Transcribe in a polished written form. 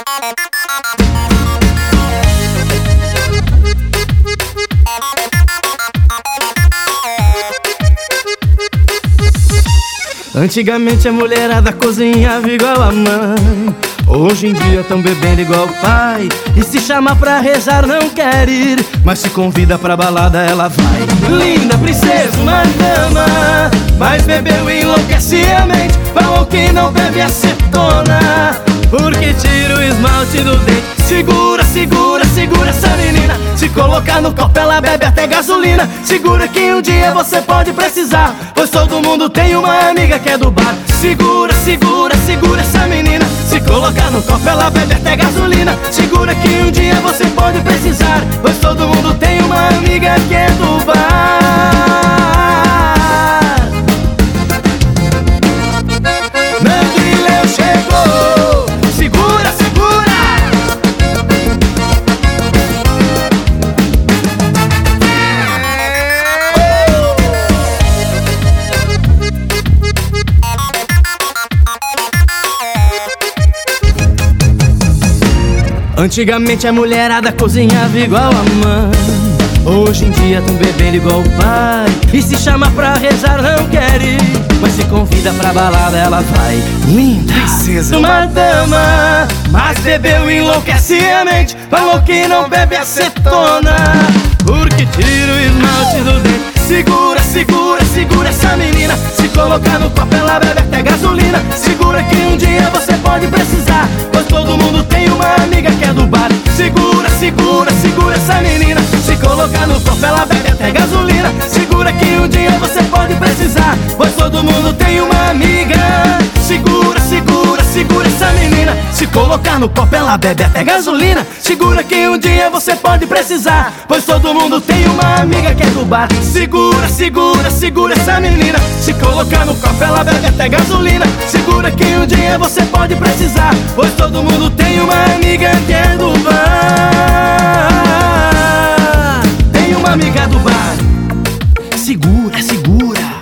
Antigamente a mulherada cozinhava igual a mãe, hoje em dia tão bebendo igual o pai. E se chama pra rezar não quer ir, mas se convida pra balada ela vai. Linda princesa, uma dama, mas bebeu e enlouquece a mente. Falou que não bebe acetona, porque tira o esmalte do dente. Segura, segura, segura essa menina, se colocar no copo ela bebe até gasolina. Segura que um dia você pode precisar, pois todo mundo tem uma amiga que é do bar. Segura, segura, segura essa menina, se colocar no copo ela bebe até gasolina. Segura que um dia você pode precisar, pois todo mundo tem uma amiga que é do bar. Nandrileu chegou, segura, segura. Antigamente a mulherada cozinhava igual a mãe, hoje em dia tão bebendo igual o pai. E se chama pra rezar não quer ir, mas se convida pra balada ela vai. Linda princesa, uma dama, mas bebeu e enlouquece a mente. Falou que não bebe acetona, porque tira o esmalte do dente. Segura, segura, segura essa menina, se colocar no copo ela bebe até gasolina. Segura que um dia você pode precisar, pois todo mundo tem uma amiga que é do bar. Segura, segura, segura essa menina, se colocar no copo ela bebe até gasolina. Segura que um dia você pode precisar, pois todo mundo tem uma amiga. Segura, segura, segura essa menina, se colocar no copo ela bebe até gasolina. Segura que um dia você pode precisar, pois todo mundo tem uma amiga que é do bar. Segura, segura, segura essa menina, se colocar no copo ela bebe até gasolina. Segura que um dia você pode precisar, pois todo mundo tem uma amiga que é do bar. Tem uma amiga do bar. Segura, segura.